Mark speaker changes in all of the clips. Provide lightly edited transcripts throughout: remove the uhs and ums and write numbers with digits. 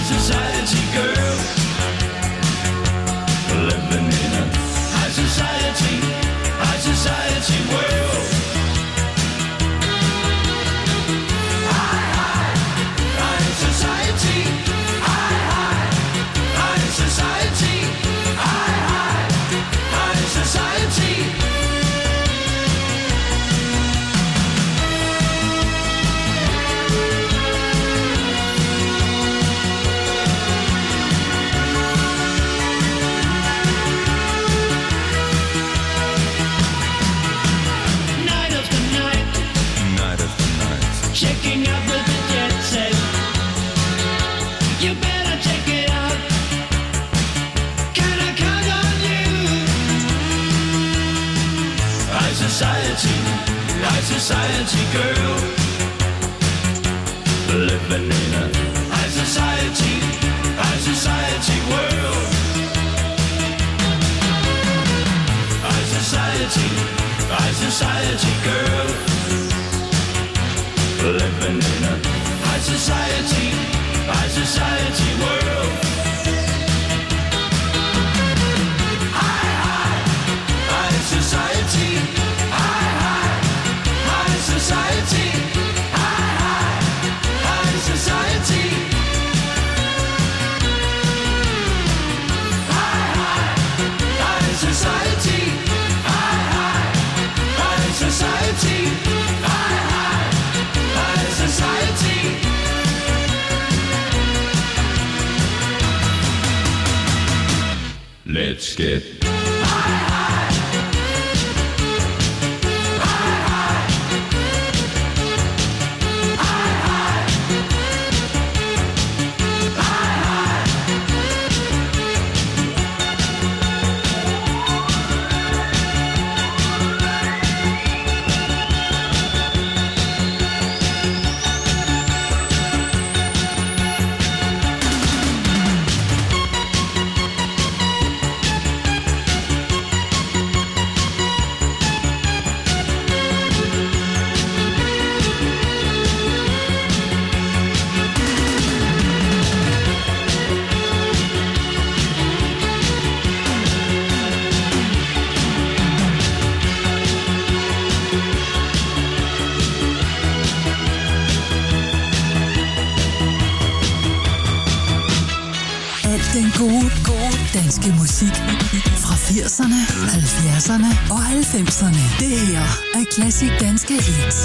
Speaker 1: society girl, living in a high society world. High society, high society, high society. Checking out with the jet set. You better check it out. Can I count on you? High society girl, living in a high society world. High society girl, living in a high society world. High society, high society, high society. High society, high society, high society. Let's get
Speaker 2: den gode danske musik fra 80'erne, 70'erne og 90'erne. Det her er Klassik Danske Hits.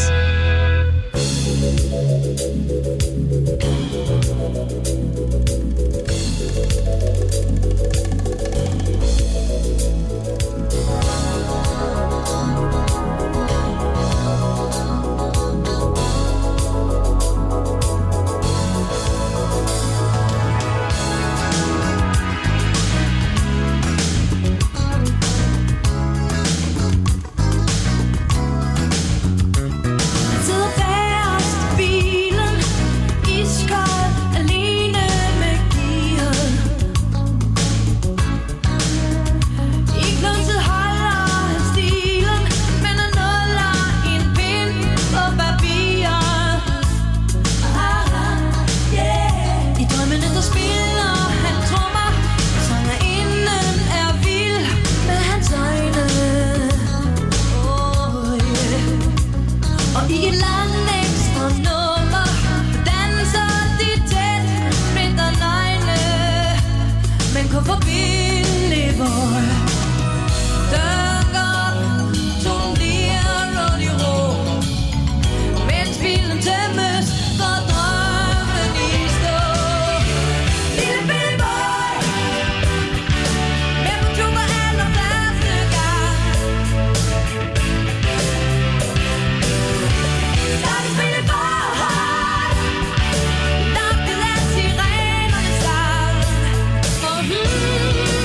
Speaker 3: Sirenerne sang.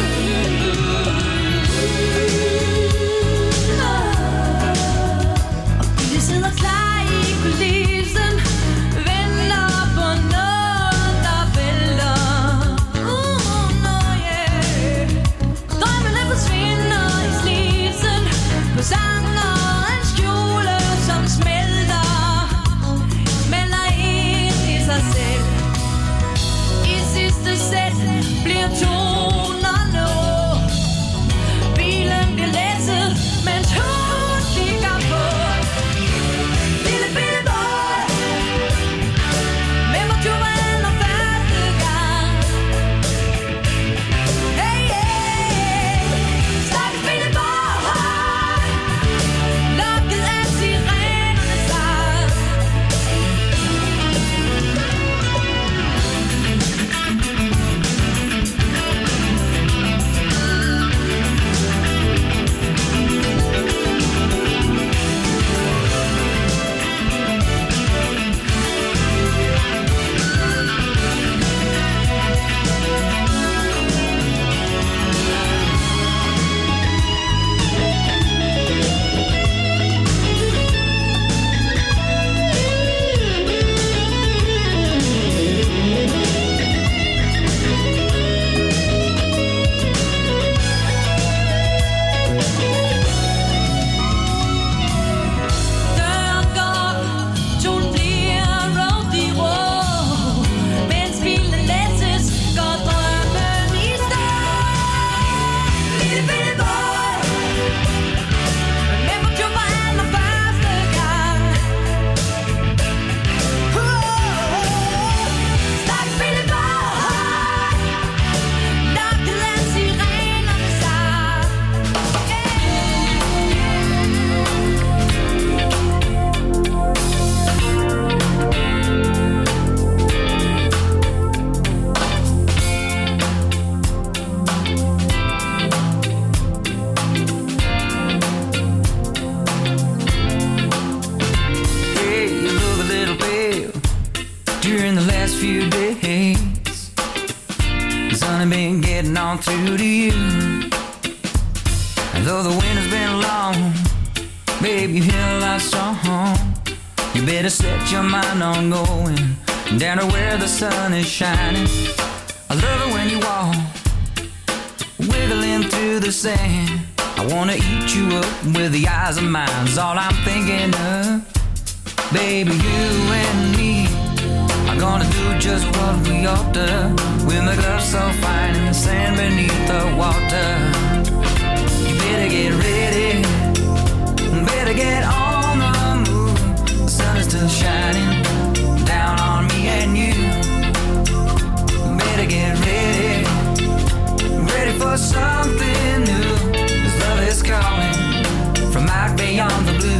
Speaker 3: few days. It's only been getting on through to you. And though the winter's been long, babe, you feel a lot strong. You better set your mind on going down to where the sun is shining. I love it when you walk, wiggling through the sand. I wanna eat you up with the eyes of mine, is all I'm thinking of. Baby, you and me are gonna do just what we ought to, with my gloves so fine in the sand beneath the water. You better get ready, better get on the move. The sun is still shining down on me and you. Better get ready, ready for something new. This love is calling from out beyond the blue.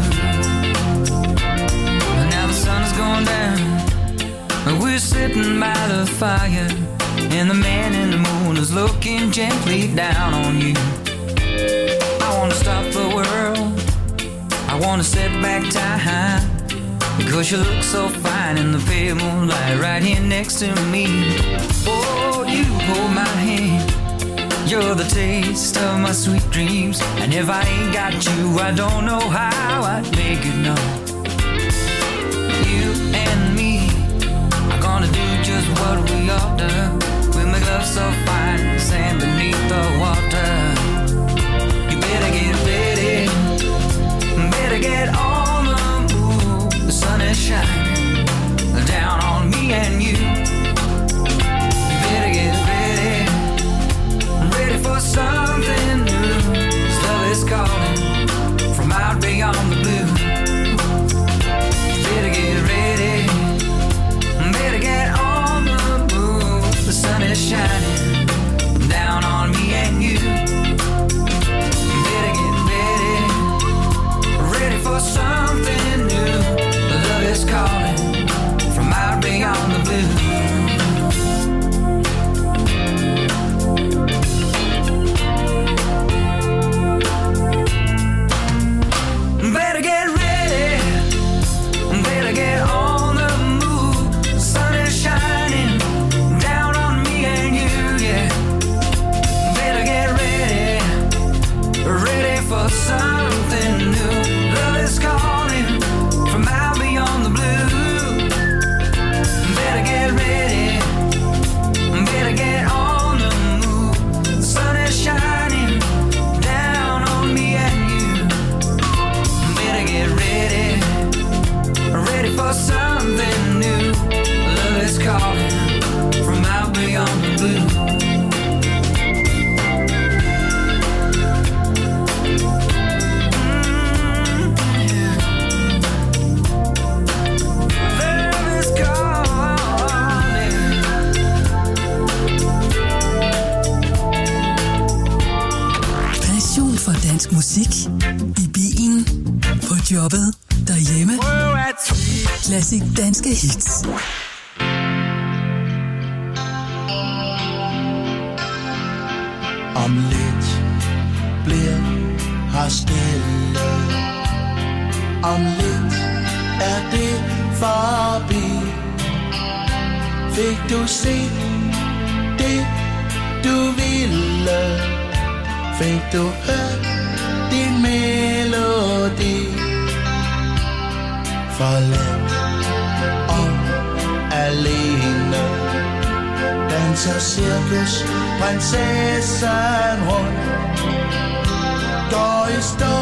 Speaker 3: And now the sun is going down, and we're sitting by the fire, and the man in the moon is looking gently down on you. I wanna stop the world, I wanna set back time, because you look so fine in the pale moonlight right here next to me. Oh, you hold my hand, you're the taste of my sweet dreams, and if I ain't got you, I don't know how I'd make it known. You and me are gonna do just what we ought to, with my gloves so fine, sand beneath the water. You better get ready, better get on the move. The sun is shining down on me and you. You better get ready, ready for something new. This love is calling from out beyond the blue. You better get ready, better get on the move. The sun is shining down on me and you. You better get ready, ready for something new. The love is calling from out beyond the blue. Better get ready, better get on the move. The sun is shining down on me and you, yeah. Better get ready, ready for something new. Love is calling from out beyond the blue. Better get ready, better get on the move. The sun is shining down on me and you. Better get ready, ready for something new. Love is calling from out beyond the blue. Love is calling.
Speaker 2: Passion for dansk musik. I bilen, på jobbet, derhjemme. Klassik danske hits.
Speaker 4: Om lidt bliver her stille. Om lidt er det forbi. Fik du set det du ville? Fik du hørt din melodi? Forladt og alene danser cirkusprinsessen rundt. Går i stå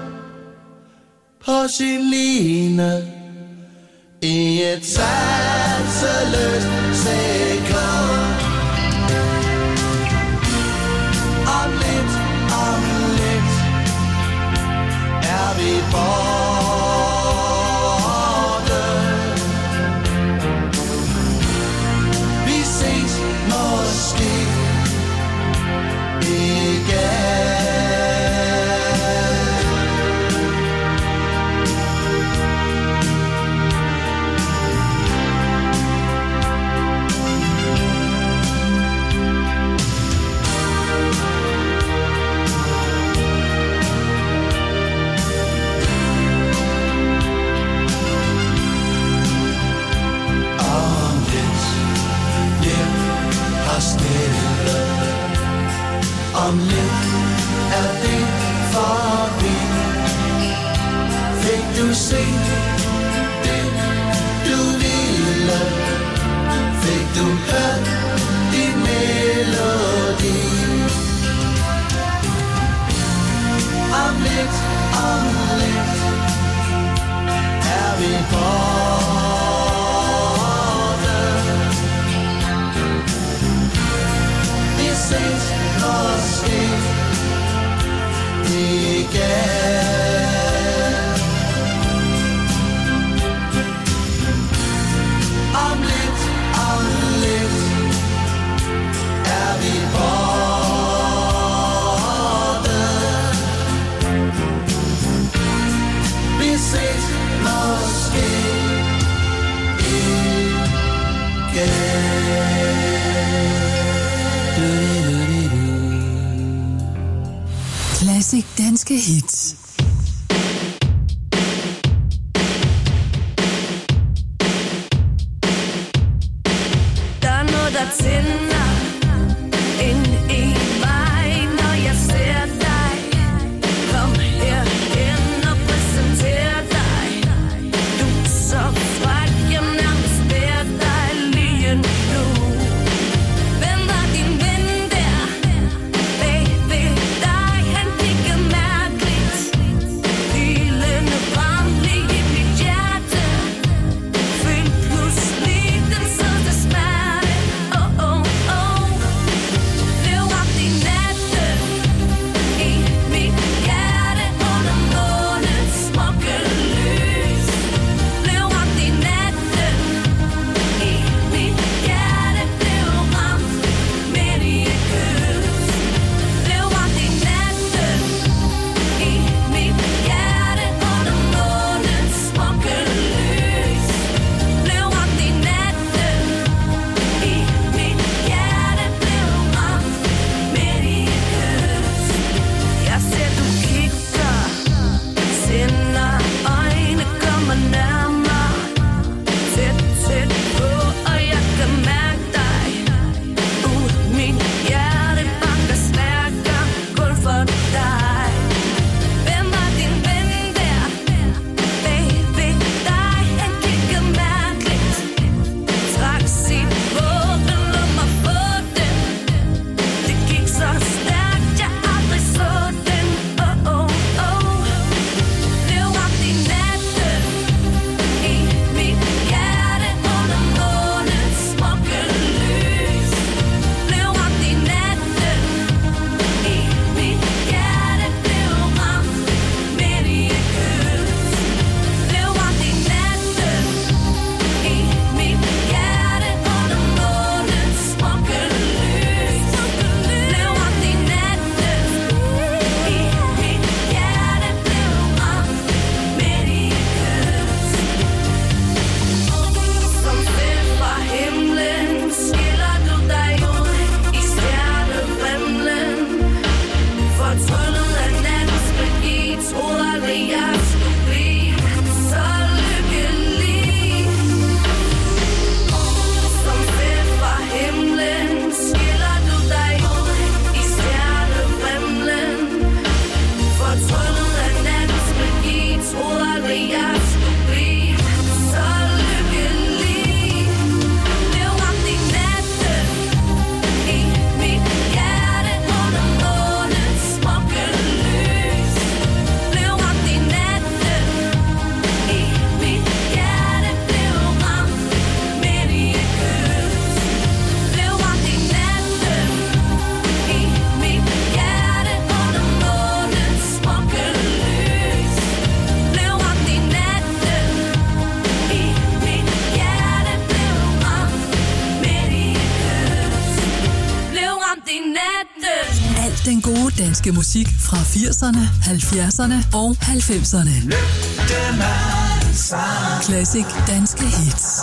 Speaker 4: på sin line i et sanseløst sekund. Om lidt er vi borte. Vi ses måske igen.
Speaker 2: Classic danske hits.
Speaker 5: Der er noget, der tænder ind i mig, når jeg ser dig. Kom herhen og præsenter dig. Du er så fræk, jeg nærmest bærer dig lige nu. Hvem var din ven der? Bag ved dig, han kiggede mærkeligt. Pilene brændte lige i mit hjerte. Følte pludselig den sødeste smerte. Oh, oh, oh. Blev ramt i natten i mit hjerte under månens smukke lys. Blev ramt i natten i mit hjerte. Blev ramt midt i et kys. Blev ramt i natten i mit hjerte under månens smukke lys. Blev ramt i natten i mit hjerte. Blev ramt midt i et kys. Jeg ser du kigger, tænder øjne kommer nærmere. Tæt, tæt på, og jeg kan mærke dig. Mit hjerte banker stærkere, kun for dig. Hvem var din ven der? Bag ved dig, han kiggede mærkeligt. Trak sit våben, lod mig få den. Det gik så stærkt, jeg aldrig så den. Oh, oh, oh. Blev ramt i natten i mit hjerte under månens smukke lys. Blev ramt i natten i mit hjerte. Blev ramt midt i et kys. Blev ramt i natten i mit hjerte under månens smukke lys. Blev ramt i natten i mit hjerte. Blev ramt midt i et kys. Som selv fra himlen skiller du dig ud i stjernevrimlen. Fortryllet af nattens magi, troede aldrig jeg skulle blive så lykkelig. Som selv fra himlen skiller du dig ud i stjernevrimlen. Fortryllet af nattens magi, troede aldrig jeg skulle blive så lykkelig. Blev ramt i natten i mit hjerte under månens smukke lys. Blev ramt i natten i mit hjerte. Blev ramt midt i et kys. Blev ramt i natten i mit hjerte under månens smukke lys. Blev ramt i natten i mit hjerte. Blev ramt midt i et kys. Blev ramt i natten.
Speaker 2: Alt den gode danske musik fra 80'erne, 70'erne og 90'erne. Classic danske hits.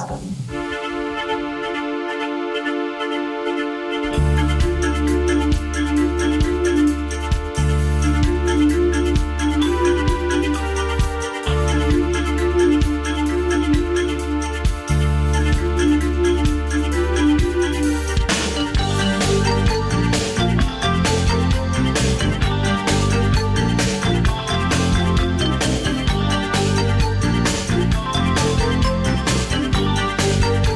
Speaker 5: Blev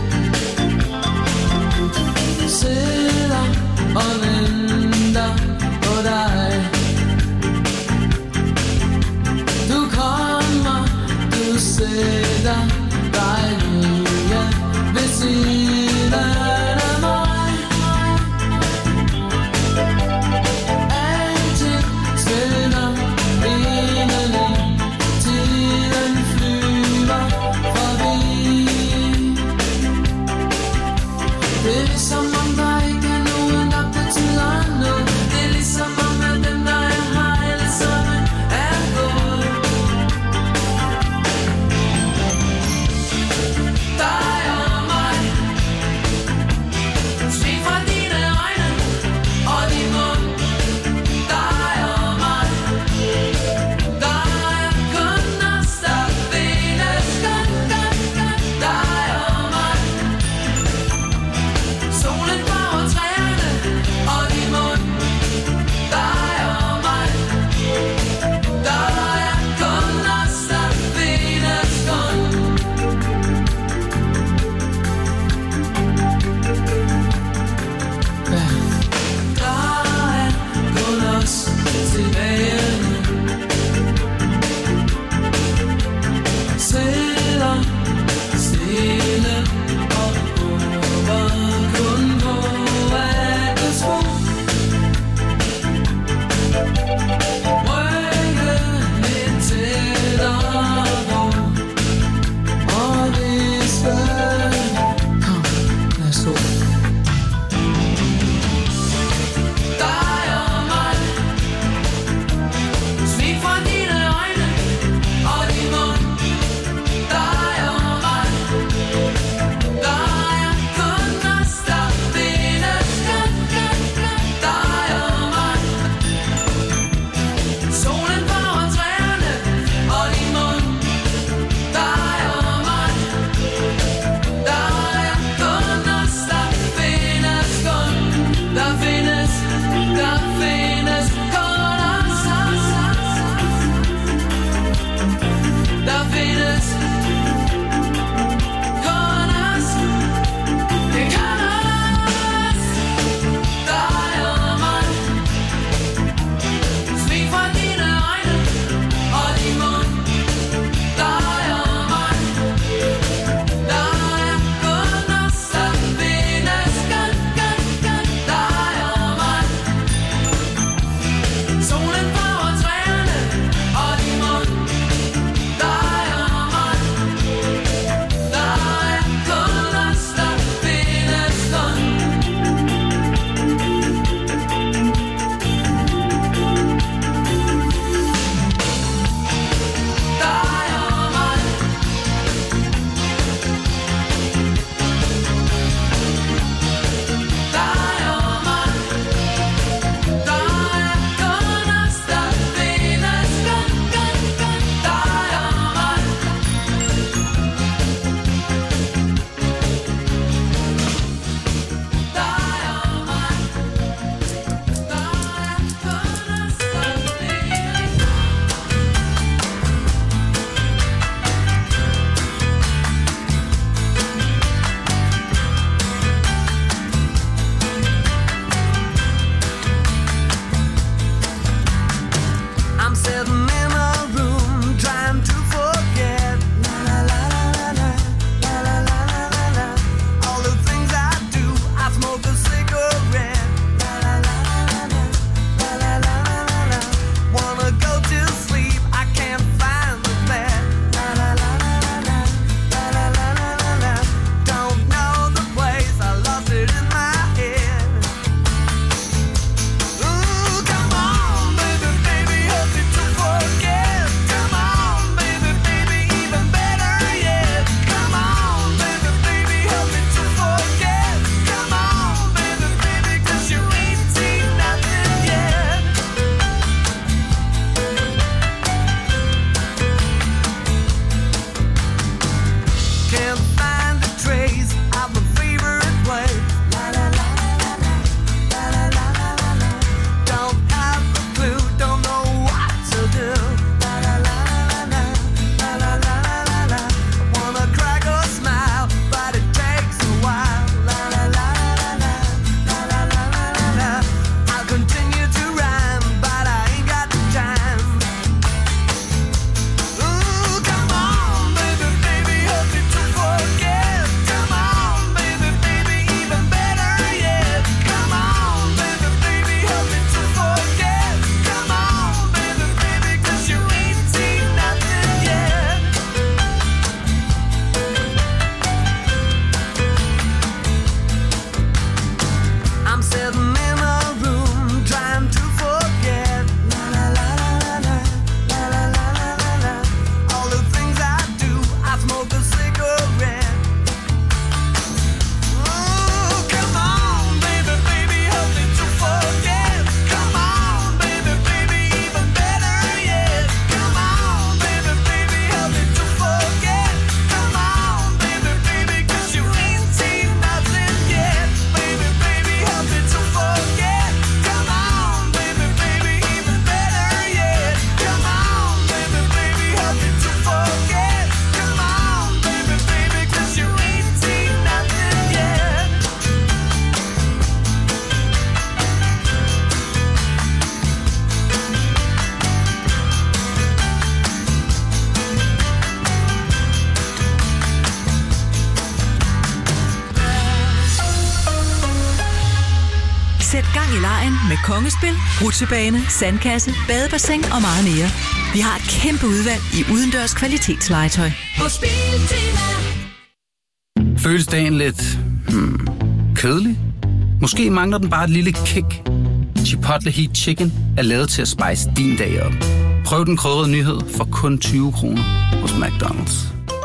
Speaker 2: Sæt gang i legen med Kongespil, rutsjebane, sandkasse, badebassin og meget mere. Vi har et kæmpe udvalg i udendørs kvalitetslegetøj.
Speaker 5: På Spiltema.
Speaker 6: Føles dagen lidt kedelig? Måske mangler den bare et lille kick. Chipotle Heat Chicken er lavet til at spice din dag op. Prøv den krydrede nyhed for kun 20 kroner hos McDonald's.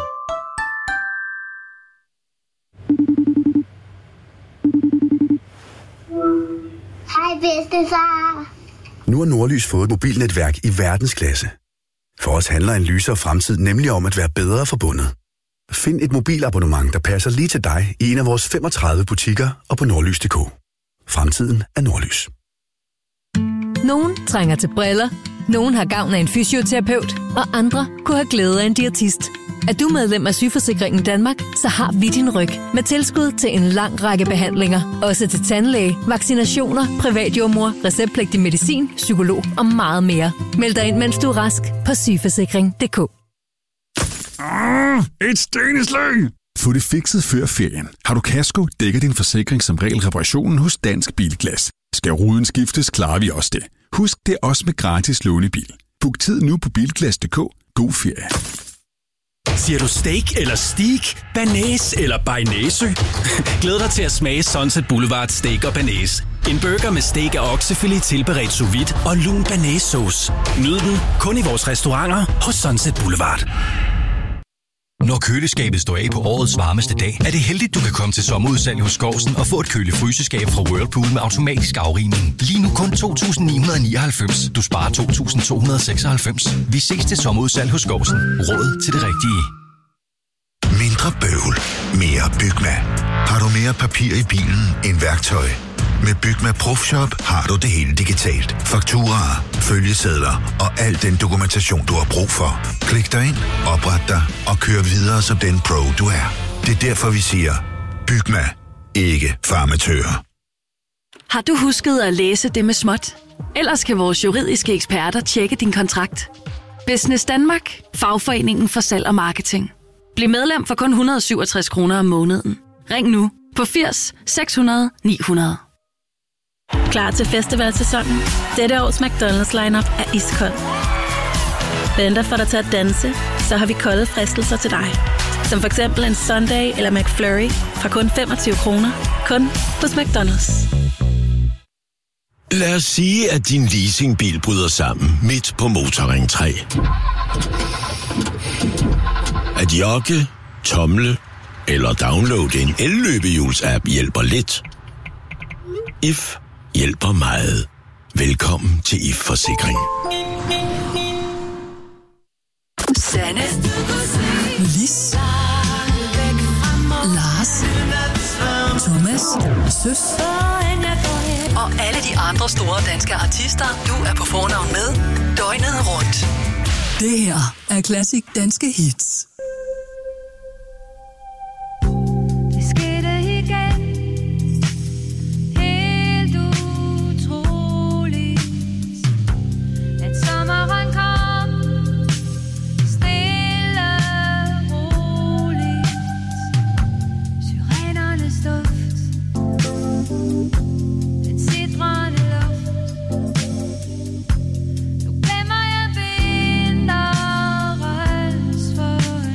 Speaker 7: Hej bedstefar.
Speaker 8: Nu har Nordlys fået et mobilnetværk i verdensklasse. For os handler en lysere fremtid nemlig om at være bedre forbundet. Find et mobilabonnement, der passer lige til dig i en af vores 35 butikker og på nordlys.dk. Fremtiden er Nordlys.
Speaker 9: Nogen trænger til briller, nogen har gavn af en fysioterapeut, og andre kunne have glæde af en diætist. Er du medlem af Sygeforsikringen Danmark, så har vi din ryg med tilskud til en lang række behandlinger. Også til tandlæge, vaccinationer, privatjordmor, receptpligtig medicin, psykolog og meget mere. Meld dig ind, mens du er rask på sygeforsikring.dk.
Speaker 10: Et steneslag! Få det fikset før ferien. Har du kasko, dækker din forsikring som regel reparationen hos Dansk Bilglas. Skal ruden skiftes, klarer vi også det. Husk, det er også med gratis lånebil. Book tid nu på Bilglas.dk. God ferie.
Speaker 11: Siger du steak eller steak? Banæs eller bearnaisesø? Glæd dig til at smage Sunset Boulevard Steak og Banæs. En burger med steak af oksefilet tilberedt sous vide og lun banæssauce. Nyd den kun i vores restauranter hos Sunset Boulevard.
Speaker 12: Når køleskabet står af på årets varmeste dag, er det heldigt, du kan komme til sommerudsalg hos Skovsen og få et kølefryseskab fra Whirlpool med automatisk afrivning. Lige nu kun 2.999. Du sparer 2.296. Vi ses til sommerudsalg hos Skovsen. Råd til det rigtige.
Speaker 13: Mindre bøvl. Mere Bygma. Har du mere papir i bilen end værktøj? Med Bygma Profshop har du det hele digitalt. Fakturaer, følgesedler og al den dokumentation, du har brug for. Klik dig ind, opret dig og kør videre som den pro, du er. Det er derfor, vi siger, Bygma. Ikke farmatører.
Speaker 14: Har du husket at læse det med småt? Ellers kan vores juridiske eksperter tjekke din kontrakt. Business Danmark. Fagforeningen for salg og marketing. Bliv medlem for kun 167 kroner om måneden. Ring nu på 80 600 900.
Speaker 15: Klar til festivalsæsonen? Dette års McDonald's lineup er iskold. Venter for dig til at danse, så har vi kolde fristelser til dig. Som for eksempel en Sunday eller McFlurry fra kun 25 kroner. Kun hos McDonald's.
Speaker 16: Lad os sige, at din leasingbil bryder sammen midt på Motorring 3. At jogge, tomle eller downloade en elløbehjuls-app hjælper lidt. If hjælper meget. Velkommen til If Forsikring.
Speaker 2: Sanne, Lis, Lars, Thomas, Søs og alle de andre store danske artister, du er på fornavn med døgnet rundt. Det her er Classic Danske Hits.
Speaker 5: For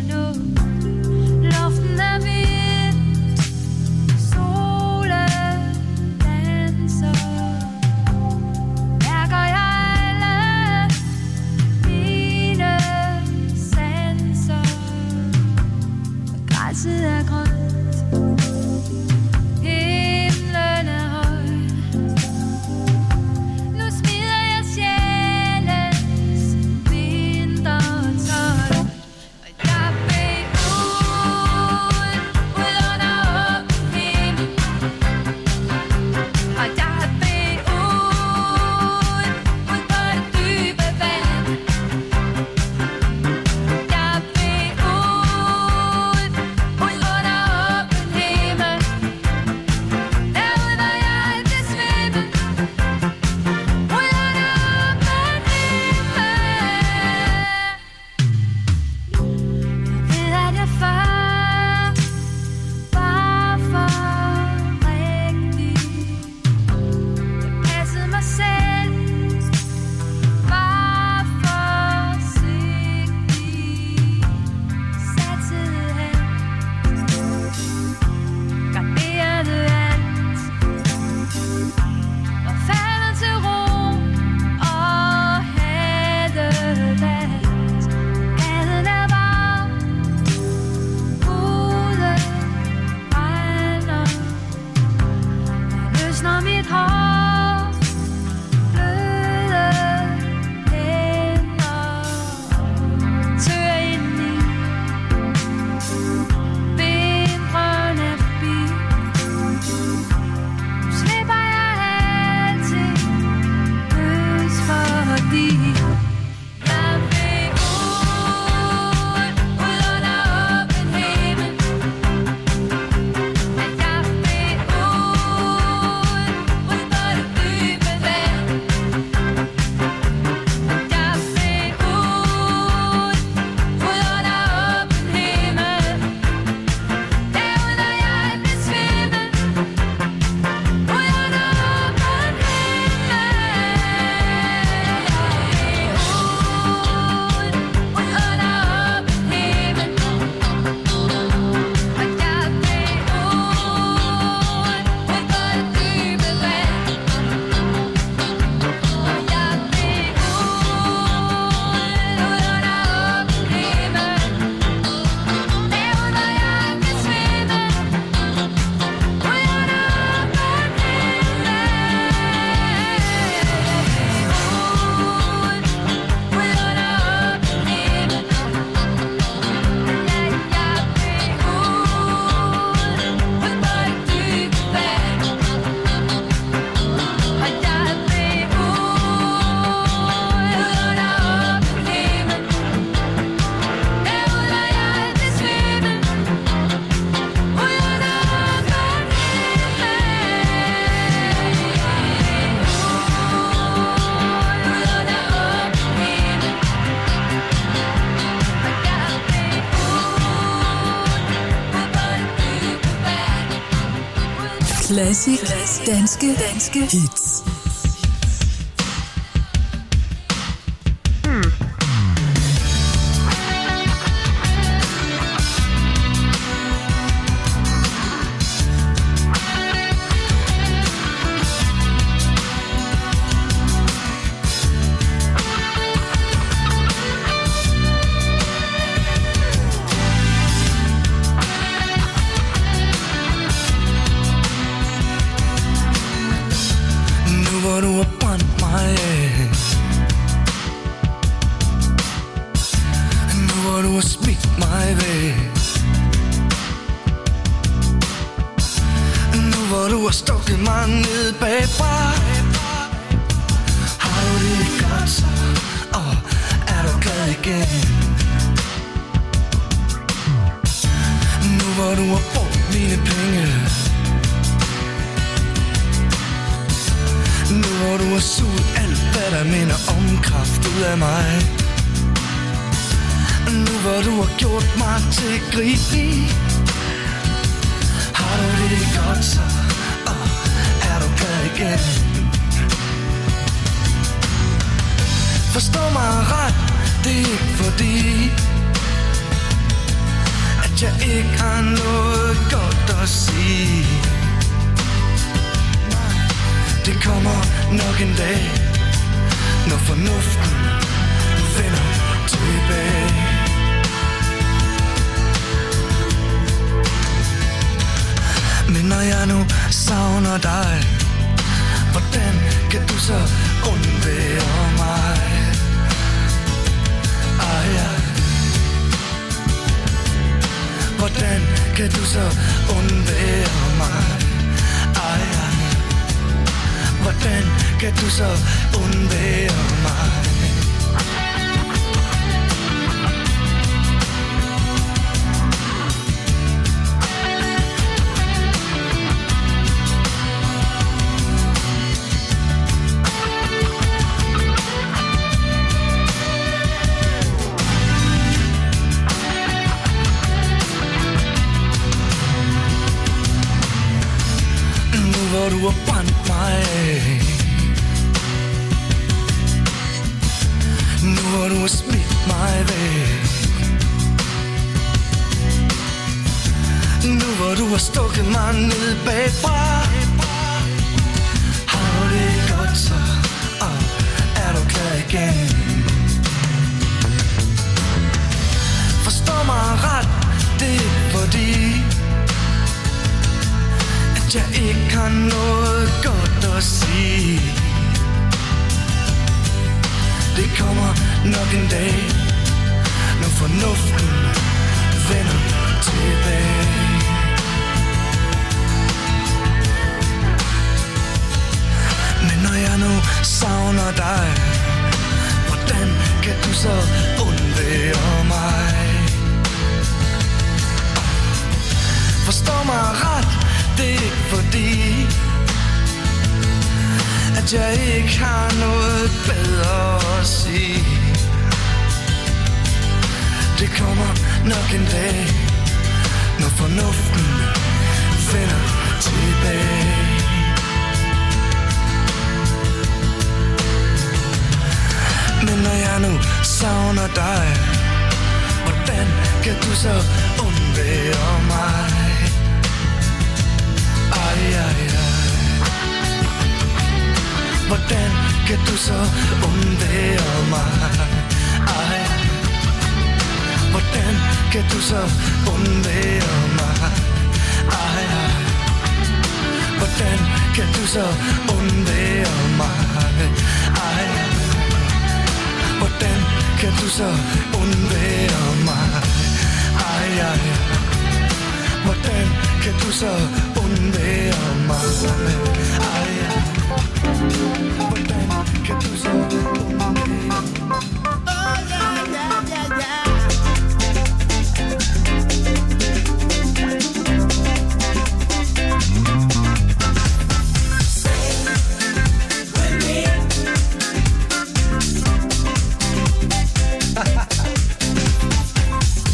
Speaker 2: Classic. Danske hits.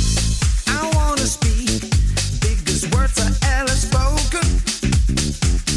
Speaker 17: I wanna speak, biggest words are ever spoken.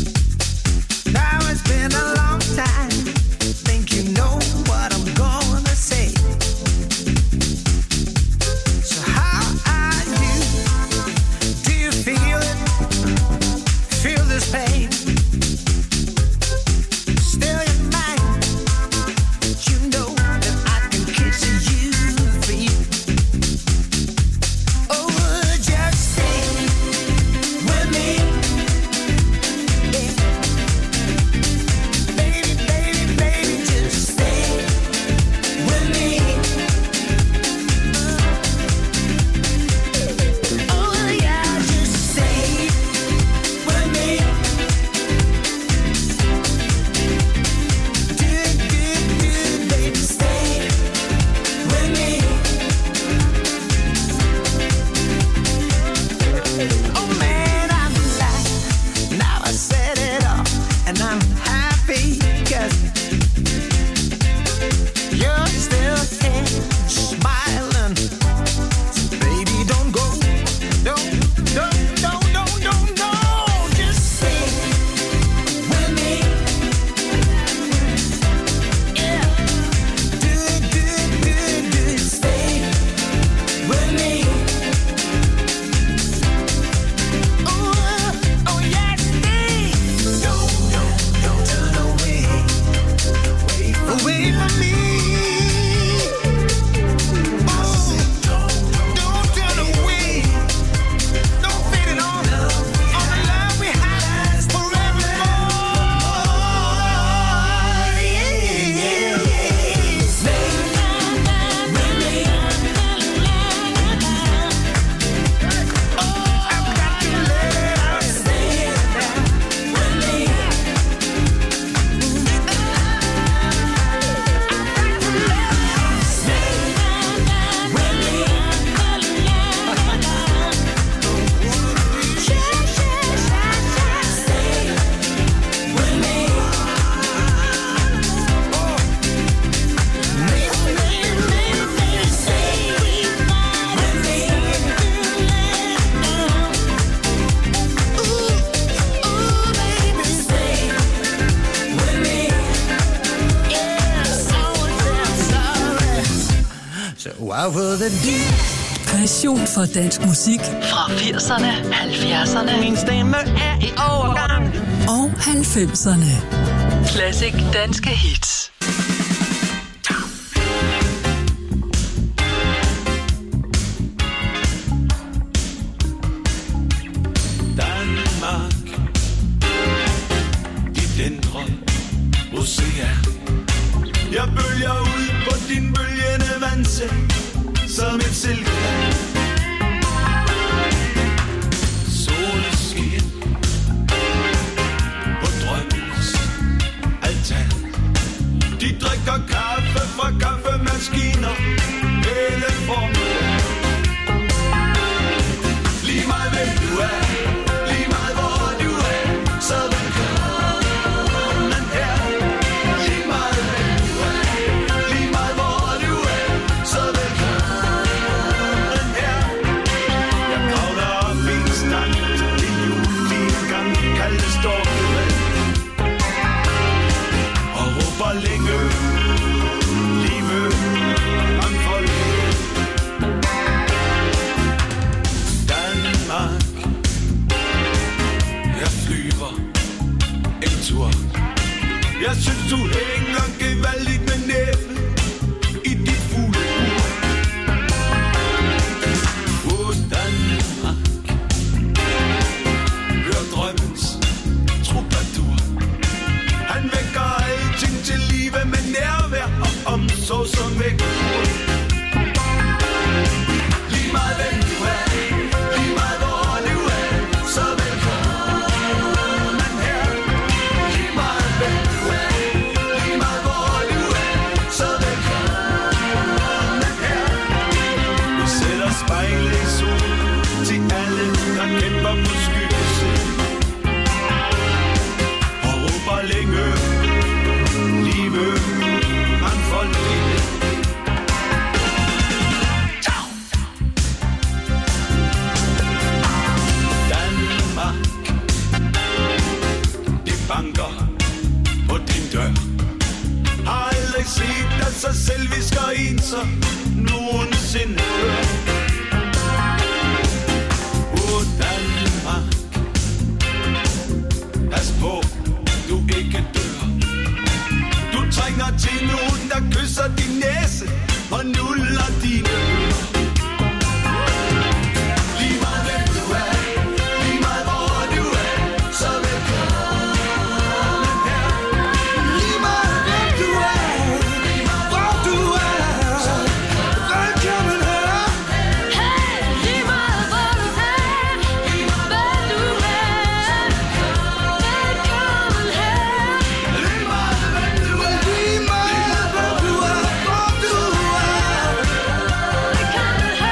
Speaker 17: I was a deep.
Speaker 2: Passion for dansk musik fra 80'erne, 70'erne.
Speaker 17: Min stemme er i overgang.
Speaker 2: Og 90'erne. Classic danske hits.
Speaker 18: Danmark, dit indre ocean. Jeg bølger ud på din bølgende vandseng som et silkeland. Solskin på drømmens altan. De drikker kaffe fra kaffemaskiner hele formiddagen. Lige meget hvem du er, lige meget hvor du er, så velkommen her. Lige meget hvem du er, lige meget hvor du er, så velkommen her. Jeg kravler op i en stand til jul i en gang kalde stormevand og råber længe, live, mangfold. Danmark, jeg flyver en tur. Jeg synes du hænger gevaldigt med næbet i dit fuglebur. Åh Danmark, hør drømmens troubadour. Han vækker alting til live med nærvær og omsorg som vækker. Lige meget hvem du er, lige meget hvor du er, så velkommen her. Lige meget hvem du er, lige meget hvor du er, så velkommen her. Vi sætter spejle i solen til alle, der kæmper på skyggesiden og råber længe, live, mangfoldighed. Danmark, det banker på din dør. Har aldrig set dig så selvisk og ensom nogensinde før. Åh Danmark, pas på, du ikke dør. Du trænger til nogen, der kysser din næse og nuller dine ører. Lige meget hvem du er, lige meget hvor du er, så velkommen her. Lige meget hvem du er, lige meget hvor du er, så velkommen her. Hey, lige meget hvor du er, lige meget hvad du er, velkommen her. Lige meget hvem du er, lige meget hvad du er, hvor du er, velkommen her.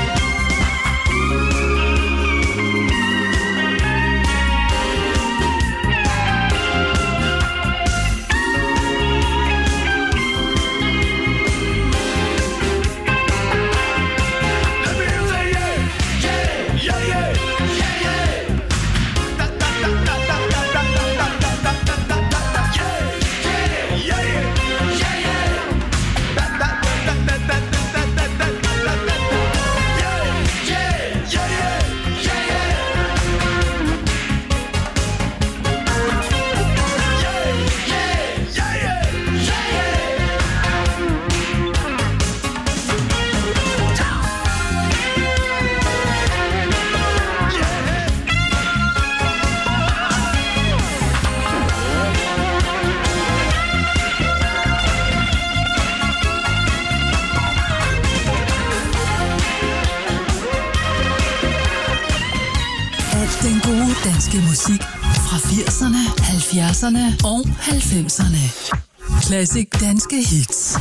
Speaker 2: Alt den gode danske musik fra 80'erne, 70'erne og 90'erne. Classic danske hits.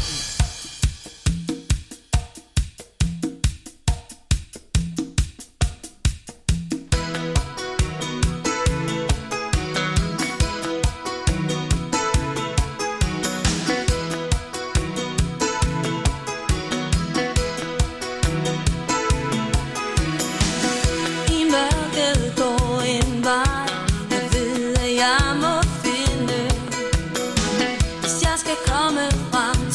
Speaker 5: I mørket går en vej, jeg ved, at jeg må finde. Hvis jeg skal komme frem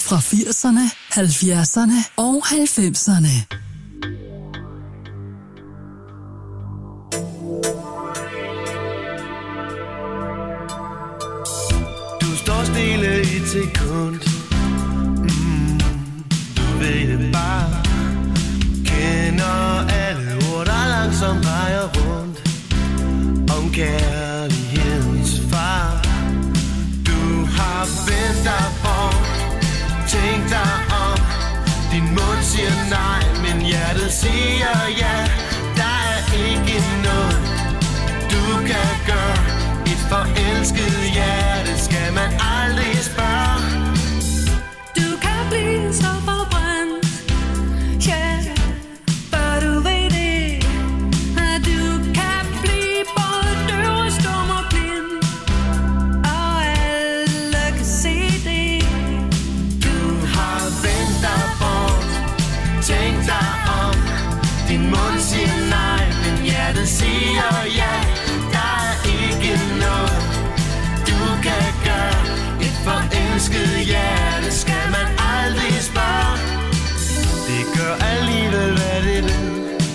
Speaker 2: fra 80'erne, 70'erne og 90'erne.
Speaker 18: Du står stille i et sekund. Du ved det bare. Kender alle ord, der langsomt drejer rundt om kærlighedens far. Du har vendt dig bort, tænkt dig om. Din mund siger nej, men hjertet siger ja. Der er ikke noget, du kan gøre. Et forelsket hjerte skal man aldrig spørge.
Speaker 5: Du kan blive så forbrændt, yeah, for du ved det, at du kan blive både døv og stum og blind, og alle kan se det.
Speaker 18: Du har vendt dig bort, tænkt dig om. Din mund siger nej, men hjertet siger ja. Der er ikke noget, du kan gøre. Et forelsket hjerte skal man aldrig spørge. Det gør alligevel, hvad det vil.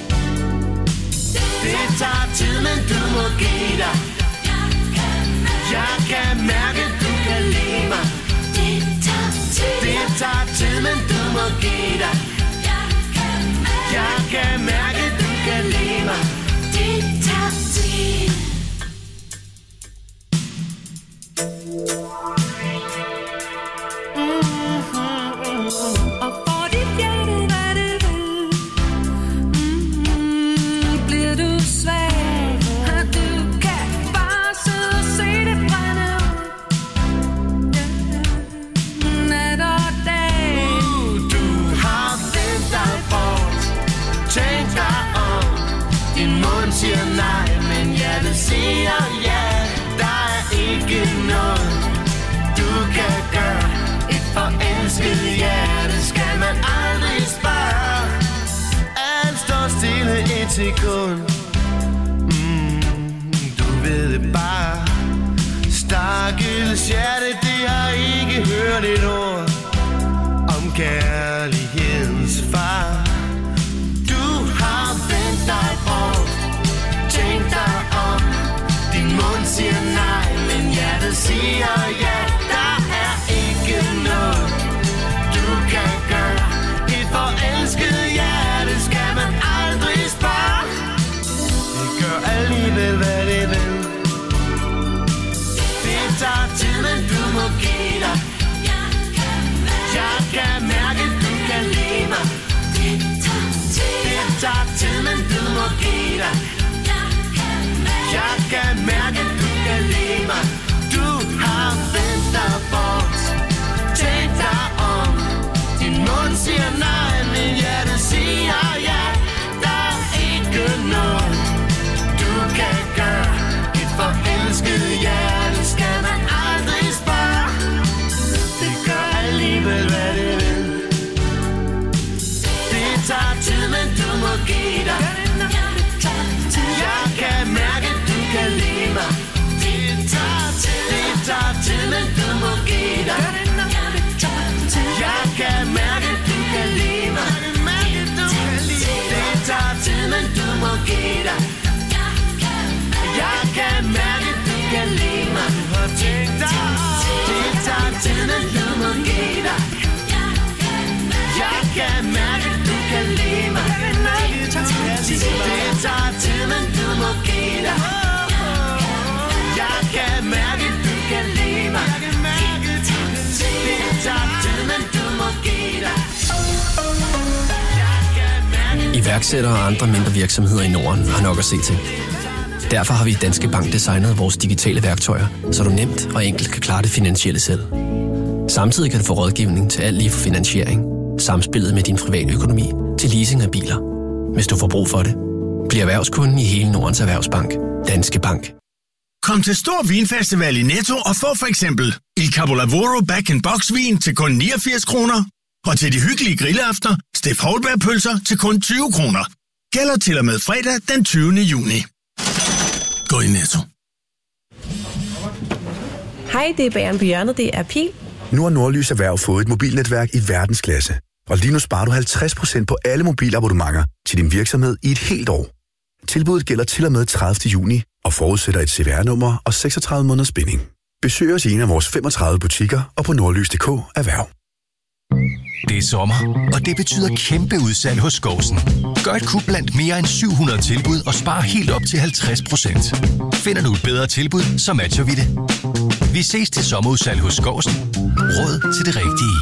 Speaker 18: Det tager tid, men du må give dig. Jeg kan mærke, du kan lide mig. Det tager tid, men du må give dig. Jeg kan mærke, du kan lide mig. Det tager tid.
Speaker 5: Og får dit hjerte, hvad det vil, bliver du svag, og du kan bare sidde og se det brænde ud, nat og dag.
Speaker 18: Du har vendt dig bort, tænk dig om. Din mund siger nej, men hjertet siger ja. Der er ikke noget, du kan gøre. Et forelsket hjerte skal man aldrig spørge. Alt står stille et sekund. Du ved det bare. Stakkels hjerte, det har ikke hørt et ord om kærlighedens far. Du har vendt dig bort, tænk dig om. Din mund siger nej, men hjertet siger ja. Der er ikke noget, du kan gøre. Et forelsket hjerte skal man aldrig spørge. Det gør alligevel, hvad det vil. Det tager tid, men du må give dig. Jeg kan mærke, du kan lide mig. Det tager tid, men du må give dig. Jeg kan mærke, du kan lide mig. Du har vendt dig bort, tænk dig om. Din mund siger nej, men hjertet siger ja. Der er ikke noget, du kan gøre. Et forelsket hjerte skal man aldrig spørge. Det gør alligevel, hvad det vil. Det tager tid, men du må give dig. Jeg kan mærke, du kan lide mig. Det tager tid, men du må give dig. Jeg kan mærke, du kan lide mig. Det tager tid, men du må give dig. Jeg kan mærke, du kan lide mig. Det tager tid, men du må give dig. Jeg kan mærke, du kan lide mig. Det tager tid, men du må give dig. Jeg kan mærke, du kan lide mig. Det tager tid, men du må give dig.
Speaker 19: Iværksættere og andre mindre virksomheder i Norden har nok at se til. Derfor har vi i Danske Bank designet vores digitale værktøjer, så du nemt og enkelt kan klare det finansielle selv. Samtidig kan du få rådgivning til alt lige fra finansiering, samspillet med din private økonomi til leasing af biler. Hvis du får brug for det, bliv erhvervskunden i hele Nordens Erhvervsbank. Danske Bank.
Speaker 20: Kom til Stor Vinfestival i Netto og få for eksempel Il Capolavoro Back-in-Box vin til kun 89 kroner. Og til de hyggelige grillaftener, Steff Holdberg-pølser til kun 20 kroner. Gælder til og med fredag den 20. juni. Gå i Netto.
Speaker 21: Hej, det er Bageren på hjørnet. Det er Pil.
Speaker 8: Nu har Nordlys Erhverv fået et mobilnetværk i verdensklasse. Og lige nu sparer du 50% på alle mobilabonnementer til din virksomhed i et helt år. Tilbuddet gælder til og med 30. juni og forudsætter et CVR-nummer og 36 måneders binding. Besøg os i en af vores 35 butikker og på nordlys.dk Erhverv.
Speaker 12: Det er sommer, og det betyder kæmpe udsalg hos Skovsen. Gør et kub blandt mere end 700 tilbud og spar helt op til 50%. Finder du et bedre tilbud, så matcher vi det. Vi ses til sommerudsalg hos Skovsen. Råd til det rigtige.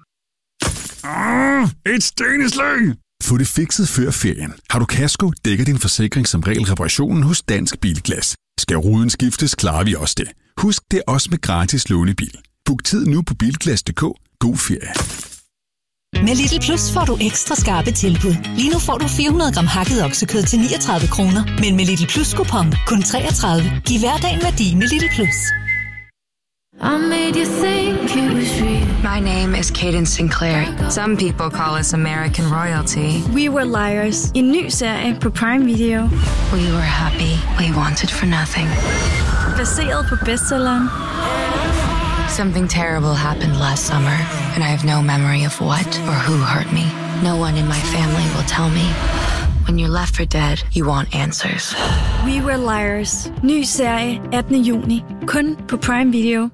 Speaker 10: Et steneslag! Få det fikset før ferien. Har du kasko, dækker din forsikring som regel reparationen hos Dansk Bilglas. Skal ruden skiftes, klarer vi også det. Husk, det er også med gratis lånebil. Book tid nu på Bilglas.dk. God ferie.
Speaker 21: Med Lidl Plus får du ekstra skarpe tilbud. Lige nu får du 400 gram hakket oksekød til 39 kroner. Men med Lidl Plus-kupon kun 33. Giv hverdagen værdi med Lidl Plus.
Speaker 5: I made you think it was real.
Speaker 22: My name is Cadence Sinclair. Some people call us American royalty.
Speaker 23: We Were Liars. En ny serie på Prime Video.
Speaker 22: We were happy. We wanted for nothing.
Speaker 23: Baseret på bestselleren.
Speaker 22: Something terrible happened last summer, and I have no memory of what or who hurt me. No one in my family will tell me. When you're left for dead, you want answers.
Speaker 23: We Were Liars. Ny serie 18. juni. Kun på Prime Video.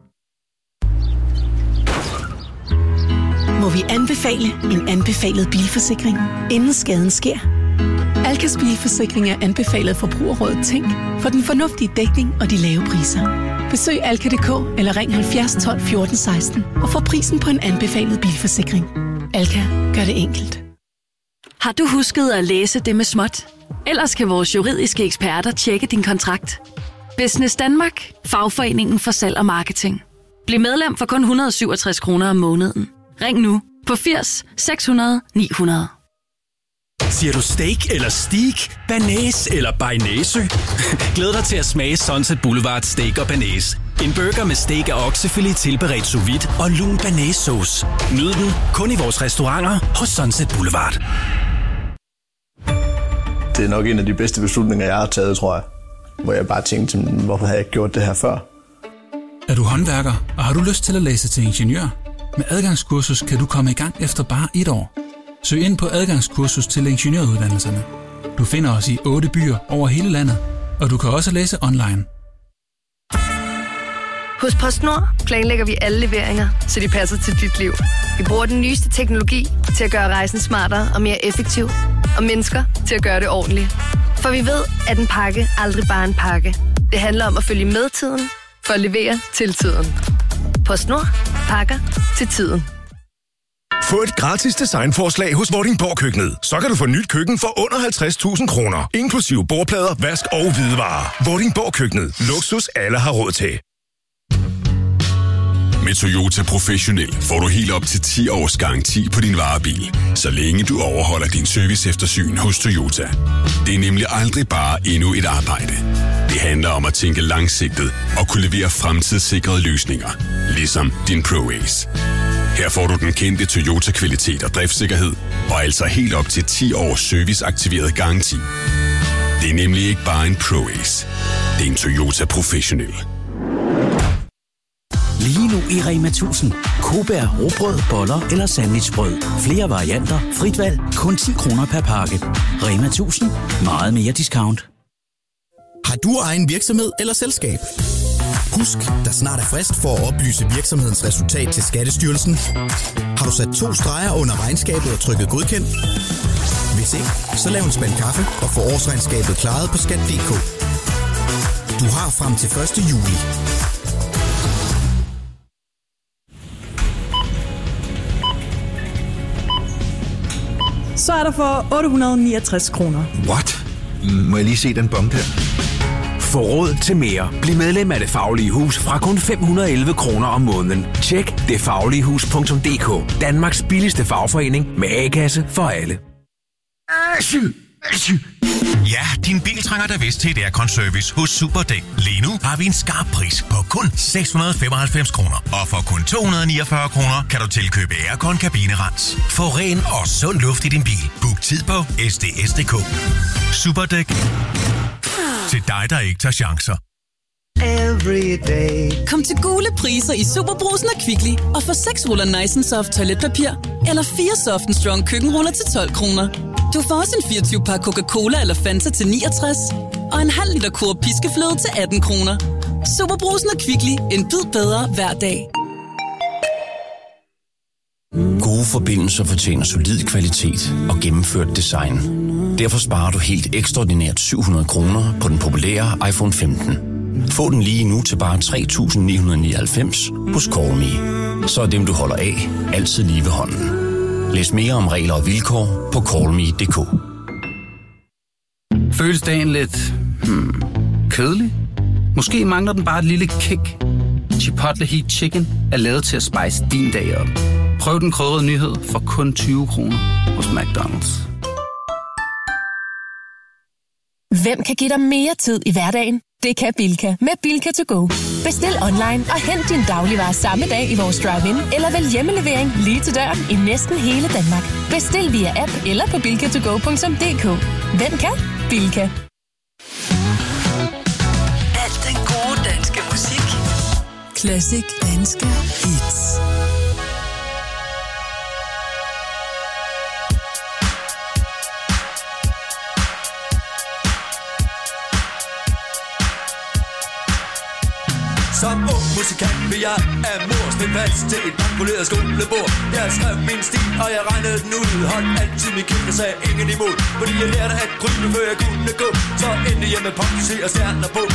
Speaker 24: Må vi anbefale en anbefalet bilforsikring, inden skaden sker? Alkas bilforsikring er anbefalet Forbrugerrådet Tænk for den fornuftige dækning og de lave priser. Besøg alka.dk eller ring 70 12 14 16 og få prisen på en anbefalet bilforsikring. Alka gør det enkelt.
Speaker 14: Har du husket at læse det med småt? Ellers kan vores juridiske eksperter tjekke din kontrakt. Business Danmark, fagforeningen for salg og marketing. Bliv medlem for kun 167 kroner om måneden. Ring nu på 80 600 900.
Speaker 11: Siger du steak eller steak, banæs eller bearnaise? Glæd dig til at smage Sunset Boulevard Steak og Banæs. En burger med steak og oksefilet tilberedt sous vide og lun banæssauce. Nyd den kun i vores restauranter hos Sunset Boulevard.
Speaker 25: Det er nok en af de bedste beslutninger, jeg har taget, tror jeg. Hvor jeg bare tænkte, hvorfor har jeg ikke gjort det her før?
Speaker 6: Er du håndværker, og har du lyst til at læse til ingeniør? Med adgangskursus kan du komme i gang efter bare 1 år. Søg ind på adgangskursus til ingeniøruddannelserne. Du finder os i 8 byer over hele landet, og du kan også læse online.
Speaker 26: Hos PostNord planlægger vi alle leveringer, så de passer til dit liv. Vi bruger den nyeste teknologi til at gøre rejsen smartere og mere effektiv, og mennesker til at gøre det ordentligt. For vi ved, at en pakke aldrig bare er en pakke. Det handler om at følge med tiden, for at levere til tiden. PostNord. Pakker til tiden.
Speaker 27: Få et gratis designforslag hos Vordingborg Køkkenet. Så kan du få nyt køkken for under 50.000 kroner. Inklusive bordplader, vask og hvidevarer. Vordingborg Køkkenet. Luksus alle har råd til.
Speaker 10: Med Toyota Professionel får du helt op til 10 års garanti på din varebil, så længe du overholder din service eftersyn hos Toyota. Det er nemlig aldrig bare endnu et arbejde. Det handler om at tænke langsigtet og kunne levere fremtidssikrede løsninger, ligesom din ProAce. Her får du den kendte Toyota-kvalitet og driftssikkerhed, og altså helt op til 10 års serviceaktiveret garanti. Det er nemlig ikke bare en ProAce. Det er en Toyota Professionel.
Speaker 28: Lige nu i Rema 1000. Kobær, rugbrød, boller eller sandwichbrød. Flere varianter, frit valg, kun 10 kroner per pakke. Rema 1000. Meget mere discount.
Speaker 29: Har du egen virksomhed eller selskab? Husk, der snart er frist for at oplyse virksomhedens resultat til Skattestyrelsen. Har du sat 2 streger under regnskabet og trykket godkendt? Hvis ikke, så lav en spand kaffe og få årsregnskabet klaret på skat.dk. Du har frem til 1. juli.
Speaker 30: Så er der for 869 kroner.
Speaker 31: What? Må jeg lige se den bump her?
Speaker 32: Få råd til mere. Bliv medlem af Det Faglige Hus fra kun 511 kroner om måneden. Tjek detfagligehus.dk. Danmarks billigste fagforening med A-kasse for alle.
Speaker 12: Ja, din bil trænger da vist til et aircon-service hos Superdæk. Lige nu har vi en skarp pris på kun 695 kroner. Og for kun 249 kroner kan du tilkøbe aircon-kabinerens. Få ren og sund luft i din bil. Book tid på sds.dk. Superdæk. Til dig, der ikke tager chancer.
Speaker 1: every day.
Speaker 2: Kom til Gule priser i Superbrugsen og Kvickly og få 6 ruller Nice & Soft toiletpapir eller 4 Soft & Strong køkkenruller til 12 kroner. Du får også en 24-pakke Coca-Cola eller Fanta til 69 og en halv liter Coop piskefløde til 18 kroner. Superbrugsen og Kvickly. En bid bedre hver dag.
Speaker 3: Gode forbindelser fortjener solid kvalitet og gennemført design. Derfor sparer du helt ekstraordinært 700 kroner på den populære iPhone 15. Få den lige nu til bare 3.999 hos Call.me. Så er dem, du holder af, altid lige ved hånden. Læs mere om regler og vilkår på callme.dk.
Speaker 6: Føles dagen lidt kedelig? Måske mangler den bare et lille kick. Chipotle Heat Chicken er lavet til at spice din dag op. Prøv den krydrede nyhed for kun 20 kroner hos McDonald's.
Speaker 4: Hvem kan give dig mere tid i hverdagen? Det kan Bilka med Bilka to go. Bestil online og hent din dagligvarer samme dag i vores drive-in, eller vælg hjemmelevering lige til døren i næsten hele Danmark. Bestil via app eller på bilkatogo.dk. Hvem kan? Bilka.
Speaker 7: Alt den gode danske musik.
Speaker 2: Classic danske hits.
Speaker 9: Som ung musikant vil jeg af mors med plads til et bankpoleret skolebord. Jeg skrev min stil, og jeg regnede den ud. Holdt altid min kæft, og sagde ingen imod. Fordi jeg lærte at krybe, før jeg kunne gå. Så endte jeg med pop, og stjerner på.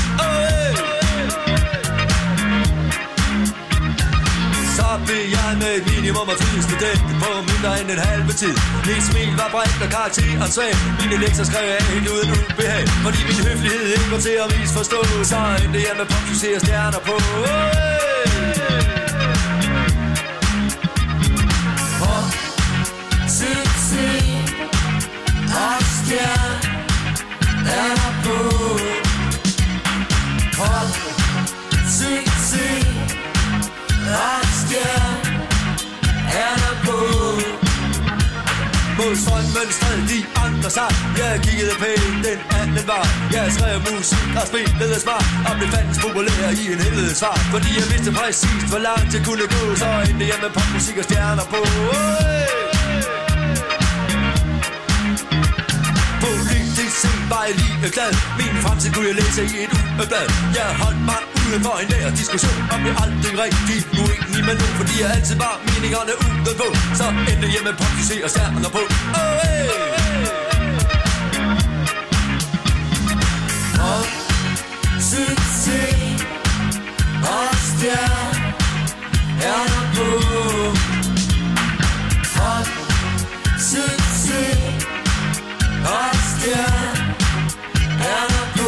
Speaker 9: Så blev jeg med et minimum af tid student på mindre end en halve tid. Mit smil var bredt og karakteren svag. Mine lektier skrev jeg helt uden ubehag. Fordi min høflighed ikke var til at misforstå. Så endte jeg med pop, og stjerner på. Pop, succes og stjerner på. Pop, succes og stjerner på. Mod strømmen stred de andre sig. Jeg kiggede pænt den anden vej. Jeg skrev musik og spillede smart og blev fandens populær i en helvedes fart. Fordi jeg vidste præcis hvor langt jeg kunne gå. Så endte jeg med popmusik og stjerner på. Politisk set var jeg lige glad. Min fremtid kunne jeg læse i et ugeblad. Jeg holdt mig uden for en nær diskussion og blev aldrig rigtig uenig med nogen. Fordi jeg altid var meningerne udenpå. Så endte jeg med popmusik og stjerner på. Pop, succes og stjerner på. Pop, succes og stjerner på.